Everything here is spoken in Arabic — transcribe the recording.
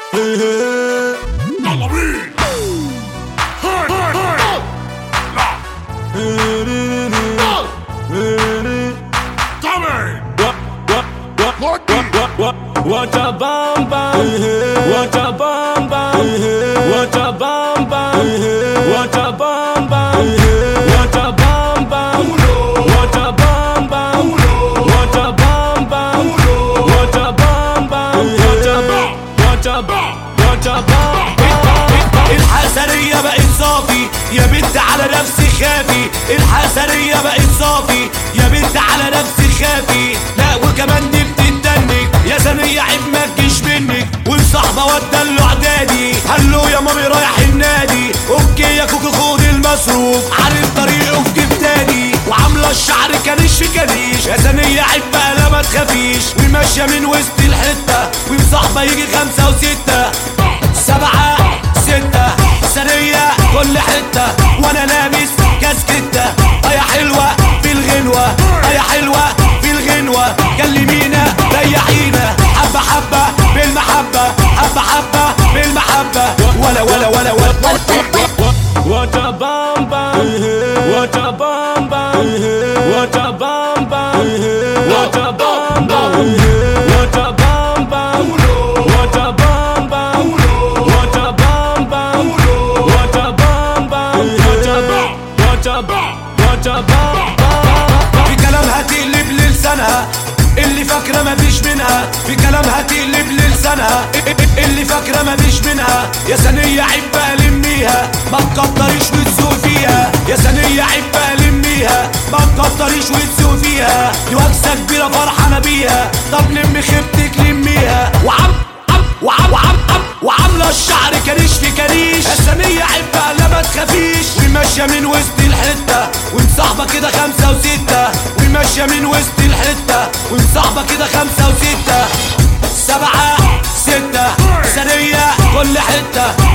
يلا بينا. What a bam bam, what a bam bam, what a bam bam, what a bam bam, what a bam bam, what a bam bam, what a bam bam, what a bam bam, what a bam, what a bam. الحسرية بقت صافي يا بنت على نفسي خافي، الحسرية بقت صافي يا بنت على نفسي خافي. لا وكمان دي بتتنك يا ثانية عيب ما تجيش منك، والصحبة ودلوا اعدادي هلو يا مامي رايح النادي. اوكي يا كوكو خد المصروف عارف طريقه في جيب تاني، وعاملة الشعر كريش في كريش يا ثانية عيب بقى لا ما تخافيش. وماشية من وسط الحتة ومصاحبة يجي 5 و6 7 6 ثانية كل حتة، وانا لابس كاسكتة. يا حلوة في الغنوة يا حلوة في الغنوة، كلمينا ريحينا حبة حبة بالمحبة، حبة حبة بالمحبة. ولا ولا ولا ولا What a bam bam, what a bam bam, what a bam bam, what a bam bam, what a bam bam, what a bam bam, what a bam bam, what a bam bam, what a bam, what a bam. في كلامها تقلب للسانها اللي فاكرة مفيش منها، في كلامها تقلب للسانها اللي فاكرة مفيش منها. يا ثانية عيب بقى لميها ما تكتريش وتسوق فيها، يا ثانية عيب بقى لميها ما تكتريش وتسوق فيها. دي وكسة كبيرة فرحانة بيها، طب لمي خيبتك لميها. وعاملة الشعر كريش في كريش يا ثانية عيب بقى لا ما تخافيش. وماشية من وسط الحتة ومصاحبة كده 5 و6، وماشية من وسط الحتة ومصاحبة كده 5 و6 7 6 ثانية كل حتة.